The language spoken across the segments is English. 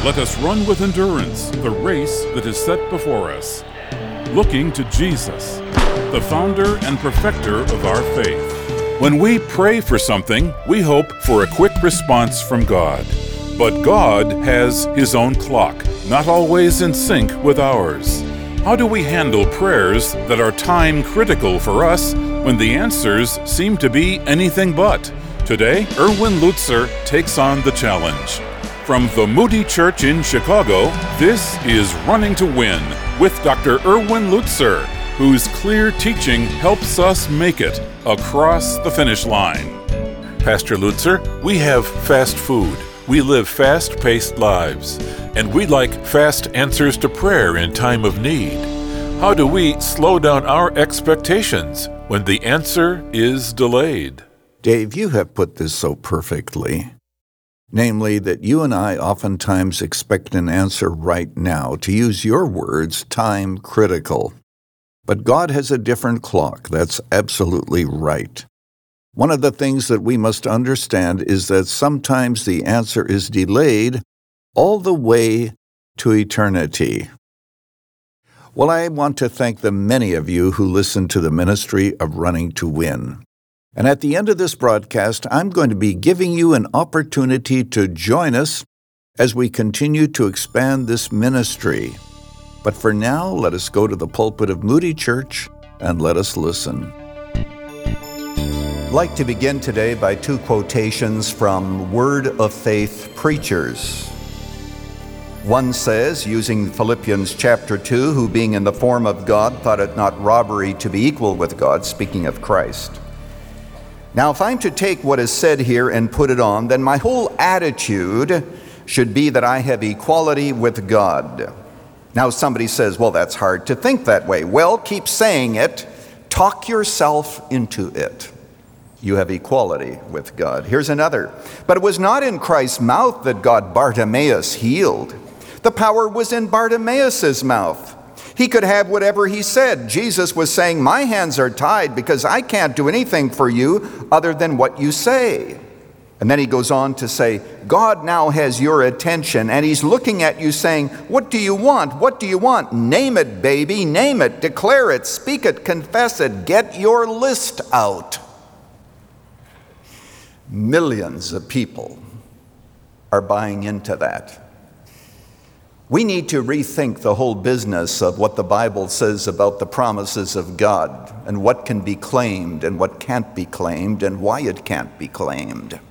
let us run with endurance the race that is set before us, looking to Jesus, the founder and perfecter of our faith. When we pray for something, we hope for a quick response from God. But God has His own clock, not always in sync with ours. How do we handle prayers that are time critical for us when the answers seem to be anything but? Today, Erwin Lutzer takes on the challenge. From the Moody Church in Chicago, this is Running to Win with Dr. Erwin Lutzer, whose clear teaching helps us make it across the finish line. Pastor Lutzer, we have fast food. We live fast-paced lives, and we like fast answers to prayer in time of need. How do we slow down our expectations when the answer is delayed? Dave, you have put this so perfectly. Namely, that you and I oftentimes expect an answer right now, to use your words, time critical. But God has a different clock. That's absolutely right. One of the things that we must understand is that sometimes the answer is delayed all the way to eternity. Well, I want to thank the many of you who listen to the ministry of Running to Win. And at the end of this broadcast, I'm going to be giving you an opportunity to join us as we continue to expand this ministry. But for now, let us go to the pulpit of Moody Church and let us listen. I'd like to begin today by two quotations from Word of Faith preachers. One says, using Philippians chapter 2, who being in the form of God thought it not robbery to be equal with God, speaking of Christ. Now, if I'm to take what is said here and put it on, then my whole attitude should be that I have equality with God. Now, somebody says, well, that's hard to think that way. Well, keep saying it. Talk yourself into it. You have equality with God. Here's another. But it was not in Christ's mouth that God Bartimaeus healed. The power was in Bartimaeus' mouth. He could have whatever he said. Jesus was saying, my hands are tied because I can't do anything for you other than what you say. And then he goes on to say, God now has your attention, and He's looking at you saying, what do you want? What do you want? Name it, baby, name it, declare it, speak it, confess it, get your list out. Millions of people are buying into that. We need to rethink the whole business of what the Bible says about the promises of God and what can be claimed and what can't be claimed and why it can't be claimed.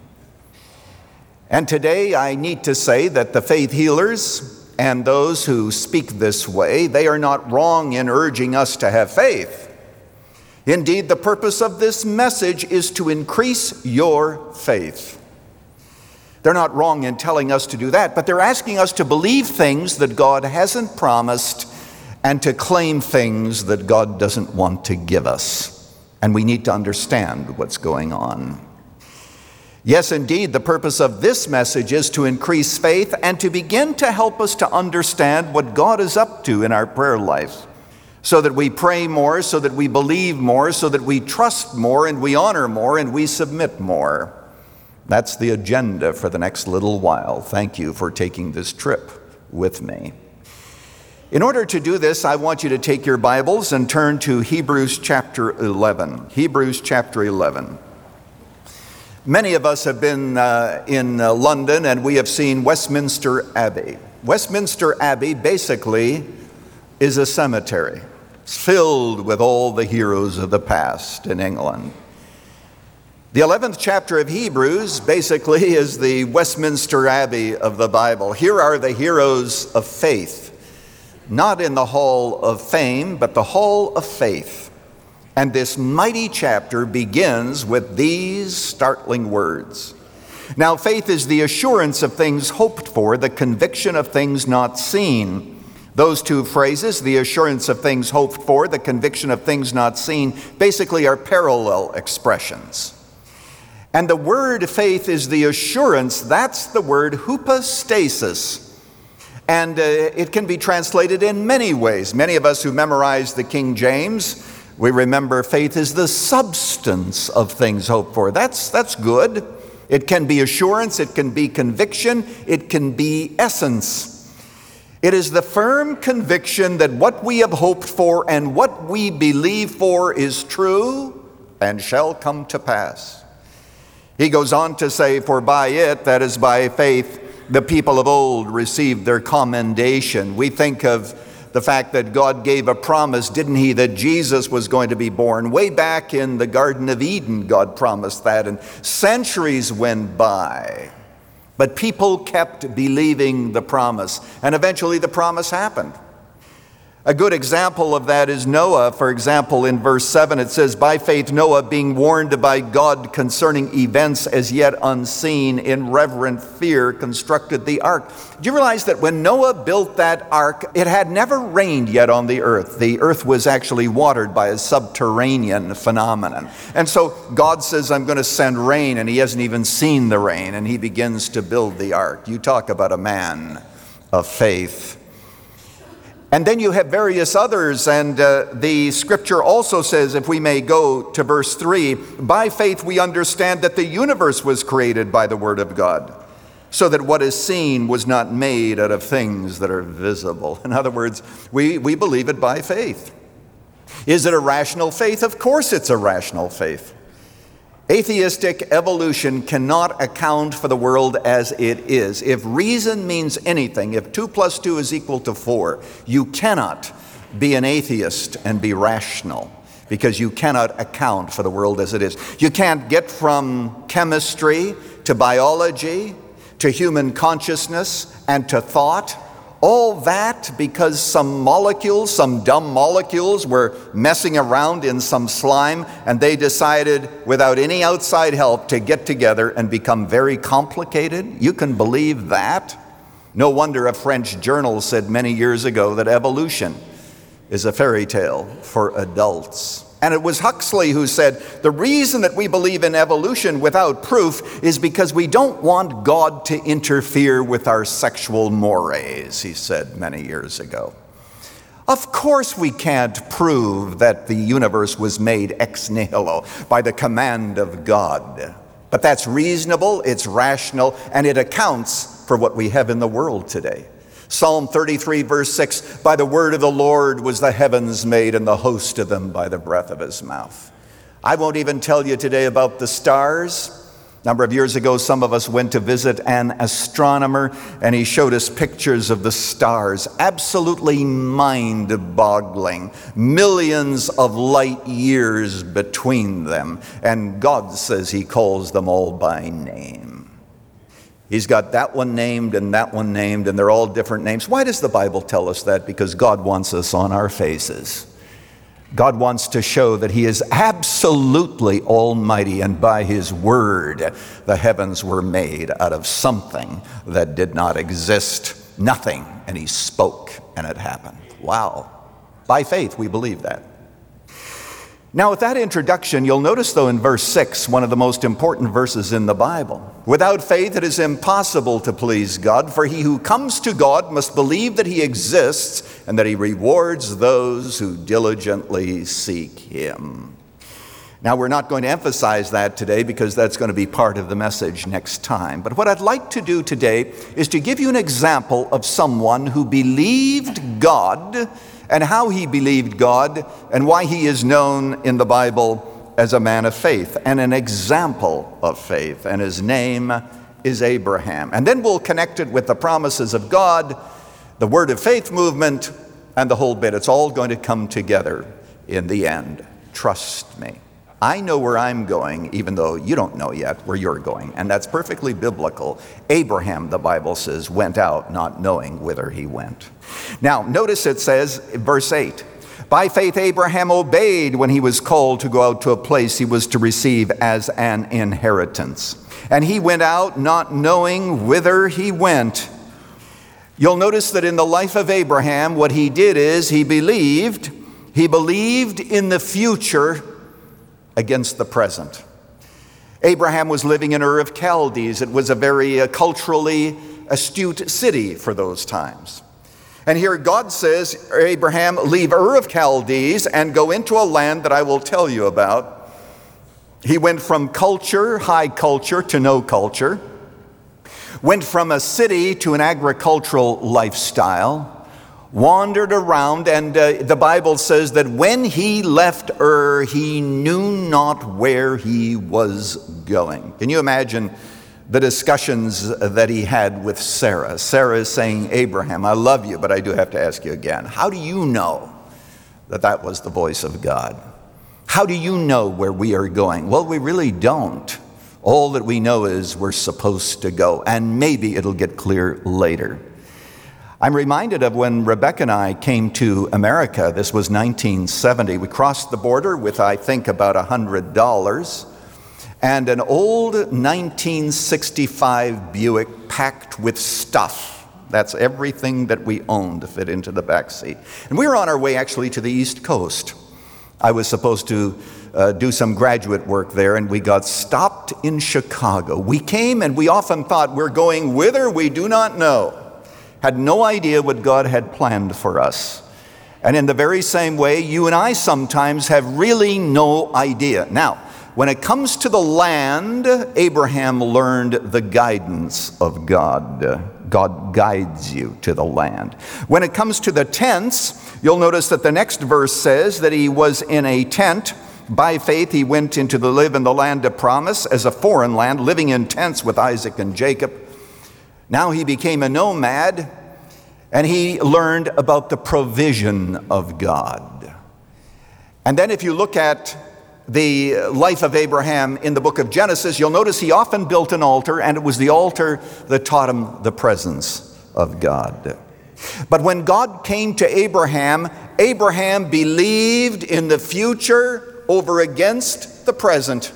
And today I need to say that the faith healers and those who speak this way, they are not wrong in urging us to have faith. Indeed, the purpose of this message is to increase your faith. They're not wrong in telling us to do that, but they're asking us to believe things that God hasn't promised and to claim things that God doesn't want to give us. And we need to understand what's going on. Yes, indeed, the purpose of this message is to increase faith and to begin to help us to understand what God is up to in our prayer life, so that we pray more, so that we believe more, so that we trust more and we honor more and we submit more. That's the agenda for the next little while. Thank you for taking this trip with me. In order to do this, I want you to take your Bibles and turn to Hebrews chapter 11. Hebrews chapter 11. Many of us have been in London and we have seen Westminster Abbey. Westminster Abbey basically is a cemetery. It's filled with all the heroes of the past in England. The 11th chapter of Hebrews basically is the Westminster Abbey of the Bible. Here are the heroes of faith, not in the hall of fame, but the hall of faith. And this mighty chapter begins with these startling words. Now, faith is the assurance of things hoped for, the conviction of things not seen. Those two phrases, the assurance of things hoped for, the conviction of things not seen, basically are parallel expressions. And the word faith is the assurance. That's the word hypostasis. And it can be translated in many ways. Many of us who memorize the King James, we remember faith is the substance of things hoped for. That's good. It can be assurance, it can be conviction, it can be essence. It is the firm conviction that what we have hoped for and what we believe for is true and shall come to pass. He goes on to say, for by it, that is by faith, the people of old received their commendation. We think of the fact that God gave a promise, didn't he, that Jesus was going to be born. Way back in the Garden of Eden, God promised that, and centuries went by. But people kept believing the promise, and eventually the promise happened. A good example of that is Noah. For example, in verse 7 it says, by faith Noah, being warned by God concerning events as yet unseen, in reverent fear constructed the ark. Do you realize that when Noah built that ark, it had never rained yet on the earth? The earth was actually watered by a subterranean phenomenon. And so God says, I'm going to send rain, and he hasn't even seen the rain, and he begins to build the ark. You talk about a man of faith. And then you have various others, and the scripture also says, if we may go to verse 3, by faith we understand that the universe was created by the word of God, so that what is seen was not made out of things that are visible. In other words, we believe it by faith. Is it a rational faith? Of course it's a rational faith. Atheistic evolution cannot account for the world as it is. If reason means anything, if 2 + 2 is equal to 4, you cannot be an atheist and be rational, because you cannot account for the world as it is. You can't get from chemistry to biology to human consciousness and to thought. All that because some molecules, some dumb molecules, were messing around in some slime, and they decided, without any outside help, to get together and become very complicated. You can believe that? No wonder a French journal said many years ago that evolution is a fairy tale for adults. And it was Huxley who said, the reason that we believe in evolution without proof is because we don't want God to interfere with our sexual mores, he said many years ago. Of course we can't prove that the universe was made ex nihilo, by the command of God. But that's reasonable, it's rational, and it accounts for what we have in the world today. Psalm 33 verse 6, by the word of the Lord was the heavens made, and the host of them by the breath of his mouth. I won't even tell you today about the stars. A number of years ago, some of us went to visit an astronomer, and he showed us pictures of the stars. Absolutely mind-boggling. Millions of light years between them. And God says he calls them all by name. He's got that one named and that one named, and they're all different names. Why does the Bible tell us that? Because God wants us on our faces. God wants to show that he is absolutely almighty, and by his word, the heavens were made out of something that did not exist. Nothing. And he spoke, and it happened. Wow. By faith, we believe that. Now, with that introduction, you'll notice, though, in verse 6, one of the most important verses in the Bible. Without faith, it is impossible to please God, for he who comes to God must believe that he exists and that he rewards those who diligently seek him. Now, we're not going to emphasize that today because that's going to be part of the message next time. But what I'd like to do today is to give you an example of someone who believed God, and how he believed God, and why he is known in the Bible as a man of faith and an example of faith. And his name is Abraham. And then we'll connect it with the promises of God, the Word of Faith movement, and the whole bit. It's all going to come together in the end. Trust me. I know where I'm going, even though you don't know yet where you're going. And that's perfectly biblical. Abraham, the Bible says, went out not knowing whither he went. Now, notice it says, verse 8, by faith Abraham obeyed when he was called to go out to a place he was to receive as an inheritance. And he went out not knowing whither he went. You'll notice that in the life of Abraham, what he did is he believed in the future against the present. Abraham was living in Ur of Chaldees. It was a very culturally astute city for those times. And here God says, Abraham, leave Ur of Chaldees and go into a land that I will tell you about. He went from culture, high culture, to no culture, went from a city to an agricultural lifestyle, wandered around, and the Bible says that when he left Ur, he knew not where he was going. Can you imagine the discussions that he had with Sarah? Sarah is saying, Abraham, I love you, but I do have to ask you again, how do you know that that was the voice of God? How do you know where we are going? Well, we really don't. All that we know is we're supposed to go, and maybe it'll get clear later. I'm reminded of when Rebecca and I came to America. This was 1970. We crossed the border with, I think, about $100 and an old 1965 Buick packed with stuff. That's everything that we owned to fit into the back seat. And we were on our way actually to the East Coast. I was supposed to do some graduate work there, and we got stopped in Chicago. We came, and we often thought, we're going whither we do not know. Had no idea what God had planned for us. And in the very same way, you and I sometimes have really no idea. Now, when it comes to the land, Abraham learned the guidance of God. God guides you to the land. When it comes to the tents, you'll notice that the next verse says that he was in a tent. By faith, he went into to live in the land of promise as a foreign land, living in tents with Isaac and Jacob. Now he became a nomad, and he learned about the provision of God. And then if you look at the life of Abraham in the book of Genesis, you'll notice he often built an altar, and it was the altar that taught him the presence of God. But when God came to Abraham, Abraham believed in the future over against the present.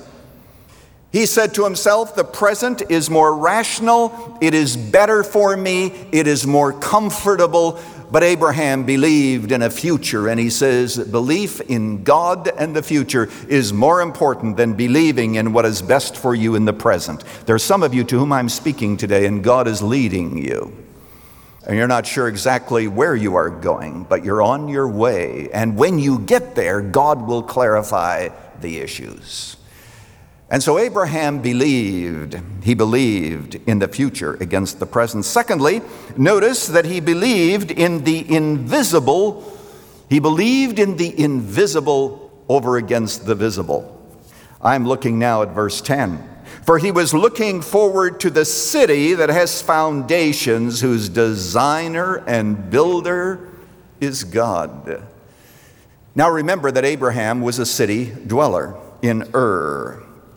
He said to himself, the present is more rational, it is better for me, it is more comfortable. But Abraham believed in a future, and he says belief in God and the future is more important than believing in what is best for you in the present. There are some of you to whom I'm speaking today, and God is leading you. And you're not sure exactly where you are going, but you're on your way. And when you get there, God will clarify the issues. And so Abraham believed. He believed in the future against the present. Secondly, notice that he believed in the invisible. He believed in the invisible over against the visible. I'm looking now at verse 10. For he was looking forward to the city that has foundations, whose designer and builder is God. Now remember that Abraham was a city dweller in Ur.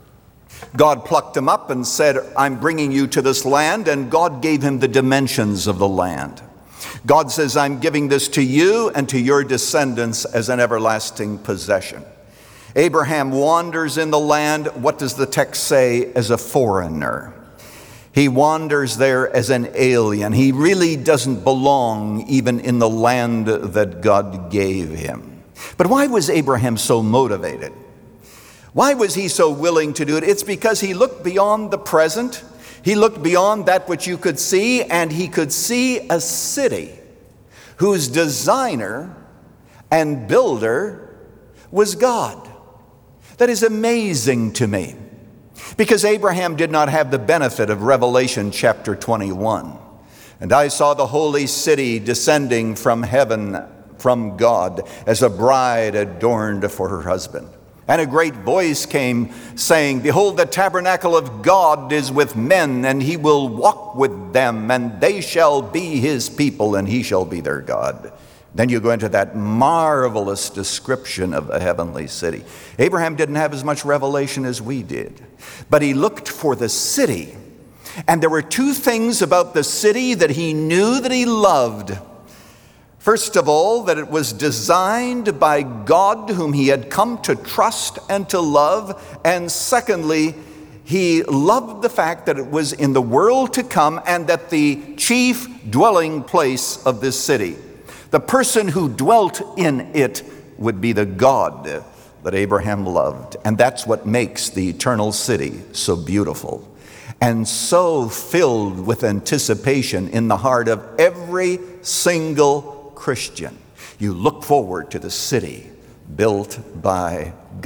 God plucked him up and said, I'm bringing you to this land, and God gave him the dimensions of the land. God says, I'm giving this to you and to your descendants as an everlasting possession. Abraham wanders in the land, what does the text say, as a foreigner. He wanders there as an alien. He really doesn't belong even in the land that God gave him. But why was Abraham so motivated? Why was he so willing to do it? It's because he looked beyond the present. He looked beyond that which you could see, and he could see a city whose designer and builder was God. That is amazing to me, because Abraham did not have the benefit of Revelation chapter 21. And I saw the holy city descending from heaven from God as a bride adorned for her husband. And a great voice came saying, behold, the tabernacle of God is with men, and he will walk with them, and they shall be his people, and he shall be their God. Then you go into that marvelous description of the heavenly city. Abraham didn't have as much revelation as we did, but he looked for the city. And there were two things about the city that he knew that he loved. First of all, that it was designed by God, whom he had come to trust and to love. And secondly, he loved the fact that it was in the world to come, and that the chief dwelling place of this city, the person who dwelt in it, would be the God that Abraham loved. And that's what makes the eternal city so beautiful and so filled with anticipation in the heart of every single Christian. You look forward to the city built by God.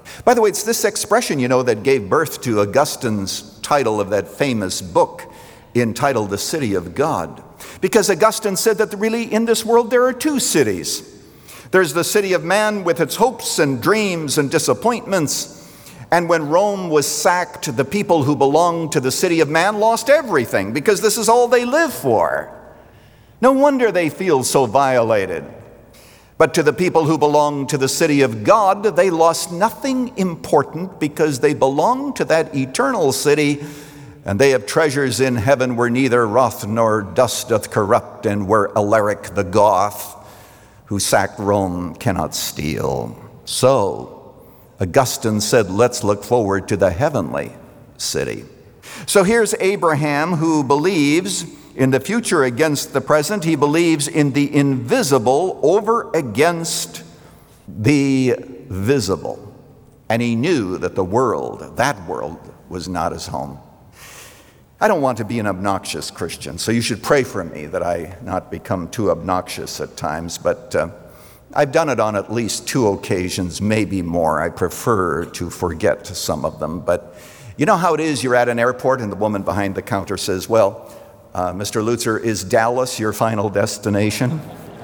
By the way, it's this expression, that gave birth to Augustine's title of that famous book entitled The City of God. Because Augustine said that really in this world there are two cities. There's the city of man with its hopes and dreams and disappointments. And when Rome was sacked, the people who belonged to the city of man lost everything because this is all they live for. No wonder they feel so violated. But to the people who belong to the city of God, they lost nothing important because they belong to that eternal city, and they have treasures in heaven where neither wrath nor dust doth corrupt, and where Alaric the Goth, who sacked Rome, cannot steal. So, Augustine said, let's look forward to the heavenly city. So here's Abraham, who believes in the future against the present. He believes in the invisible over against the visible. And he knew that that world was not his home. I don't want to be an obnoxious Christian, so you should pray for me that I not become too obnoxious at times, but I've done it on at least 2 occasions, maybe more. I prefer to forget some of them, but you know how it is, you're at an airport and the woman behind the counter says, well, Mr. Lutzer, is Dallas your final destination?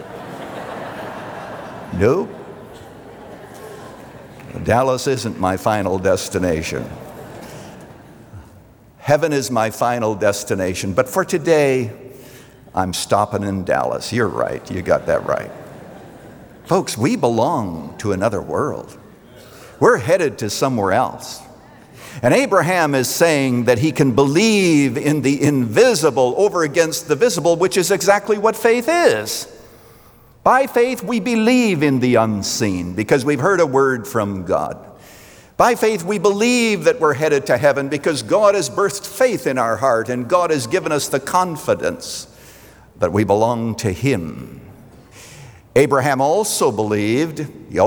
Nope. Dallas isn't my final destination. Heaven is my final destination, but for today, I'm stopping in Dallas. You're right, you got that right. Folks, we belong to another world. We're headed to somewhere else. And Abraham is saying that he can believe in the invisible over against the visible, which is exactly what faith is. By faith, we believe in the unseen because we've heard a word from God. By faith, we believe that we're headed to heaven because God has birthed faith in our heart, and God has given us the confidence that we belong to Him. Abraham also believed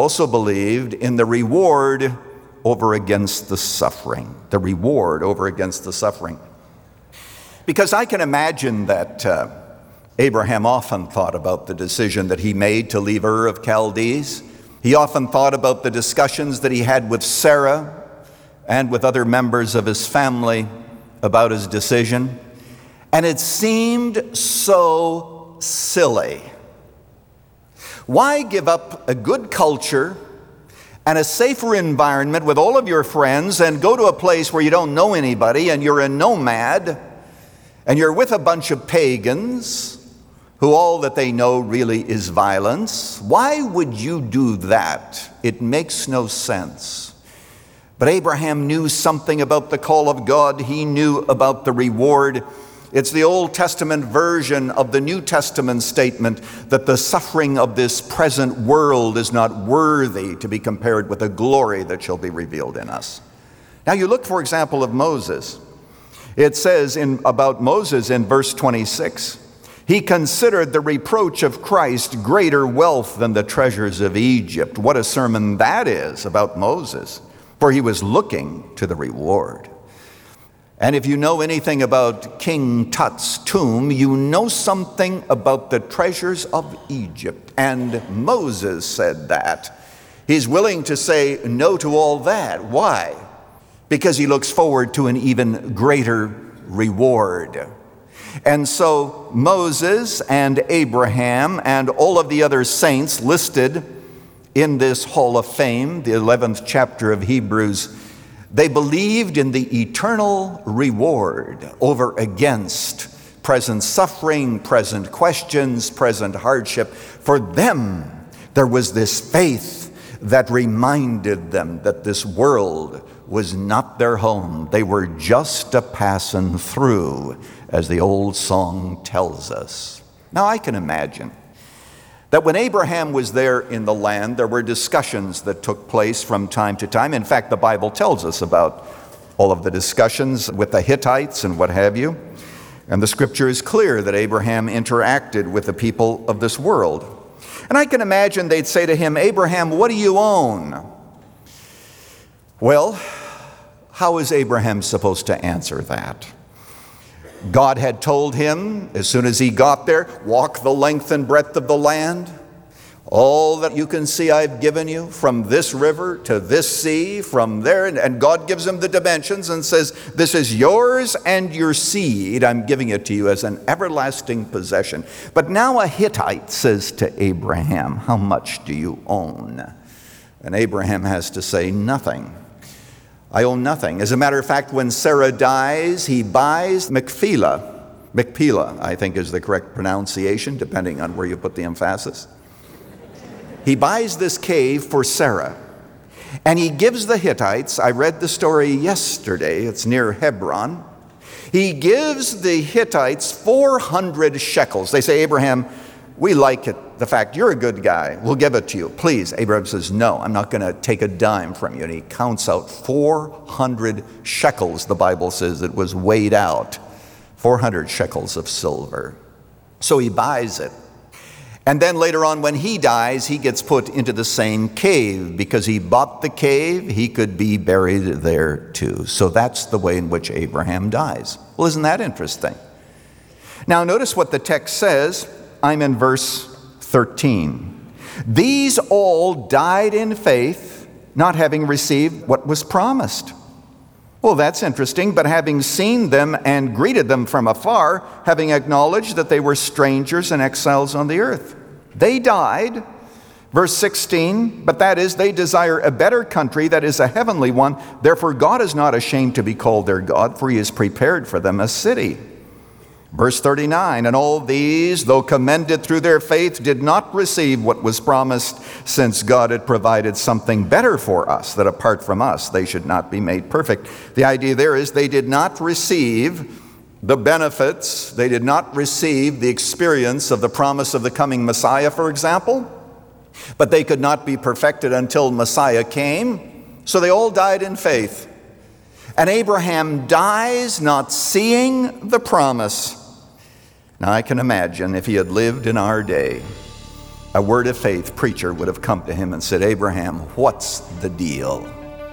in the reward over against the suffering. The reward over against the suffering. Because I can imagine that Abraham often thought about the decision that he made to leave Ur of Chaldees. He often thought about the discussions that he had with Sarah and with other members of his family about his decision. And it seemed so silly. Why give up a good culture and a safer environment with all of your friends and go to a place where you don't know anybody and you're a nomad and you're with a bunch of pagans who all that they know really is violence? Why would you do that? It makes no sense. But Abraham knew something about the call of God. He knew about the reward. It's the Old Testament version of the New Testament statement that the suffering of this present world is not worthy to be compared with the glory that shall be revealed in us. Now you look, for example, of Moses. It says about Moses in verse 26, he considered the reproach of Christ greater wealth than the treasures of Egypt. What a sermon that is about Moses, for he was looking to the reward. And if you know anything about King Tut's tomb, you know something about the treasures of Egypt. And Moses said that. He's willing to say no to all that. Why? Because he looks forward to an even greater reward. And so Moses and Abraham and all of the other saints listed in this Hall of Fame, the 11th chapter of Hebrews, they believed in the eternal reward over against present suffering, present questions, present hardship. For them, there was this faith that reminded them that this world was not their home. They were just a passing through, as the old song tells us. Now I can imagine that when Abraham was there in the land, there were discussions that took place from time to time. In fact, the Bible tells us about all of the discussions with the Hittites and what have you. And the scripture is clear that Abraham interacted with the people of this world. And I can imagine they'd say to him, Abraham, what do you own? Well, how is Abraham supposed to answer that? God had told him, as soon as he got there, walk the length and breadth of the land. All that you can see I've given you, from this river to this sea, from there, and God gives him the dimensions and says, this is yours and your seed. I'm giving it to you as an everlasting possession. But now a Hittite says to Abraham, how much do you own? And Abraham has to say, nothing. I own nothing. As a matter of fact, when Sarah dies, he buys Machpelah, I think is the correct pronunciation, depending on where you put the emphasis. He buys this cave for Sarah, and he gives the Hittites, I read the story yesterday, it's near Hebron, he gives the Hittites 400 shekels. They say, Abraham, we like it, the fact you're a good guy, we'll give it to you. Please. Abraham says, no, I'm not going to take a dime from you. And he counts out 400 shekels, the Bible says it was weighed out, 400 shekels of silver. So he buys it. And then later on when he dies, he gets put into the same cave. Because he bought the cave, he could be buried there too. So that's the way in which Abraham dies. Well, isn't that interesting? Now notice what the text says. I'm in verse 13. These all died in faith, not having received what was promised. Well, that's interesting, but having seen them and greeted them from afar, having acknowledged that they were strangers and exiles on the earth. They died, verse 16, but that is, they desire a better country, that is a heavenly one. Therefore God is not ashamed to be called their God, for he has prepared for them a city. Verse 39, and all these, though commended through their faith, did not receive what was promised, since God had provided something better for us, that apart from us they should not be made perfect. The idea there is they did not receive the benefits, they did not receive the experience of the promise of the coming Messiah, for example, but they could not be perfected until Messiah came, so they all died in faith. And Abraham dies not seeing the promise. Now I can imagine if he had lived in our day, a Word of Faith preacher would have come to him and said, Abraham, what's the deal?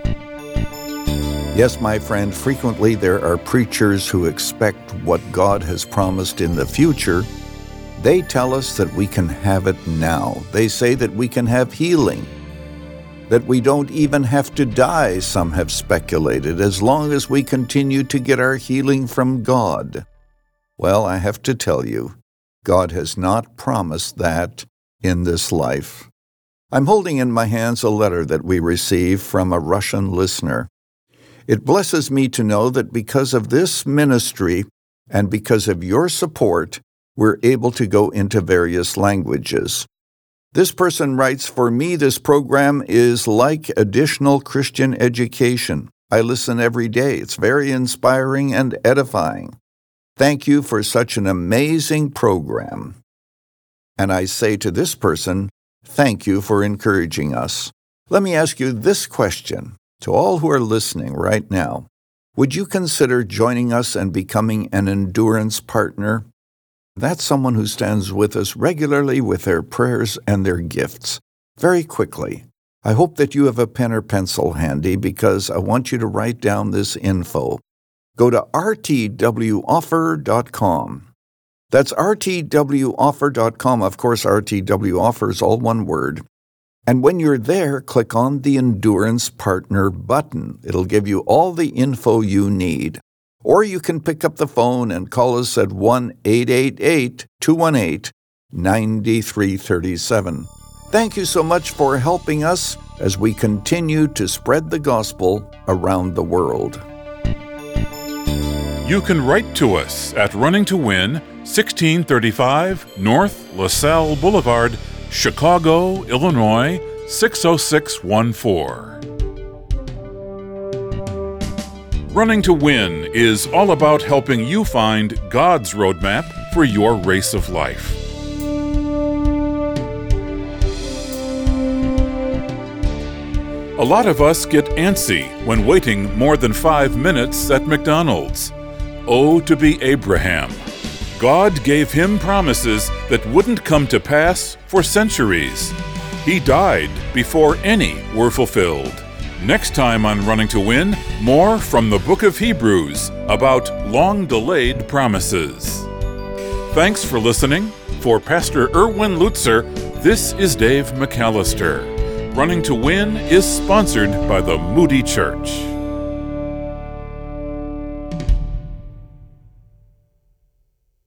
Yes, my friend, frequently there are preachers who expect what God has promised in the future. They tell us that we can have it now. They say that we can have healing, that we don't even have to die, some have speculated, as long as we continue to get our healing from God. Well, I have to tell you, God has not promised that in this life. I'm holding in my hands a letter that we received from a Russian listener. It blesses me to know that because of this ministry and because of your support, we're able to go into various languages. This person writes, for me, this program is like additional Christian education. I listen every day. It's very inspiring and edifying. Thank you for such an amazing program. And I say to this person, thank you for encouraging us. Let me ask you this question. To all who are listening right now, would you consider joining us and becoming an endurance partner? That's someone who stands with us regularly with their prayers and their gifts. Very quickly, I hope that you have a pen or pencil handy because I want you to write down this info. Go to rtwoffer.com. That's rtwoffer.com. Of course, RTW Offer is all one word. And when you're there, click on the Endurance Partner button. It'll give you all the info you need. Or you can pick up the phone and call us at 1-888-218-9337. Thank you so much for helping us as we continue to spread the gospel around the world. You can write to us at Running to Win, 1635 North LaSalle Boulevard, Chicago, Illinois, 60614. Running to Win is all about helping you find God's roadmap for your race of life. A lot of us get antsy when waiting more than 5 minutes at McDonald's. Oh, to be Abraham. God gave him promises that wouldn't come to pass for centuries. He died before any were fulfilled. Next time on Running to Win, more from the book of Hebrews about long-delayed promises. Thanks for listening. For Pastor Erwin Lutzer, This is Dave McAllister. Running to Win is sponsored by the Moody Church.